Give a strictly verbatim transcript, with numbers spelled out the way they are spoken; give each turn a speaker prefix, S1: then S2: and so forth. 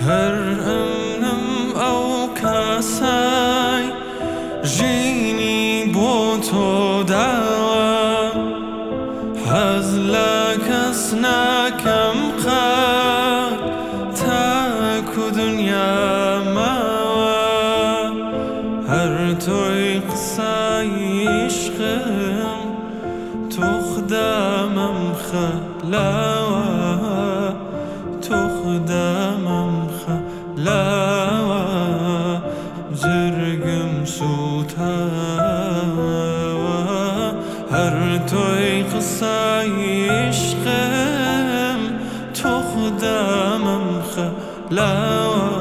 S1: هر امنم او کسای جینی بو تو داوا حز لکس نکم خد تاکو دنیا ماوا هر توی قصای عشقم تو خدامم خلاوا تو خدامم خلاوا جرگم سوتاوا هر توی قصای عشقم تو خدامم خلاوا